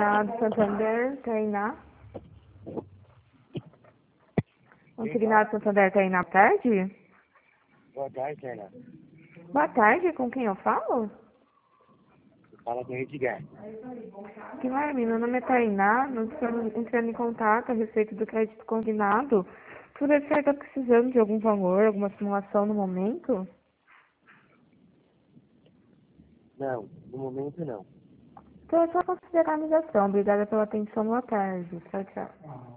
Consignado Santander, Tainá. Consignado Santander, Tainá, boa tarde? Boa tarde, Tainá. Boa tarde, com quem eu falo? Fala com o Edgar. Guilherme, meu nome é Tainá, nós estamos entrando em contato a respeito do crédito consignado. Por você está precisando de algum valor, alguma simulação no momento? Não, no momento não. Então é só considerar a ligação. Obrigada pela atenção, boa tarde. Tchau, tchau.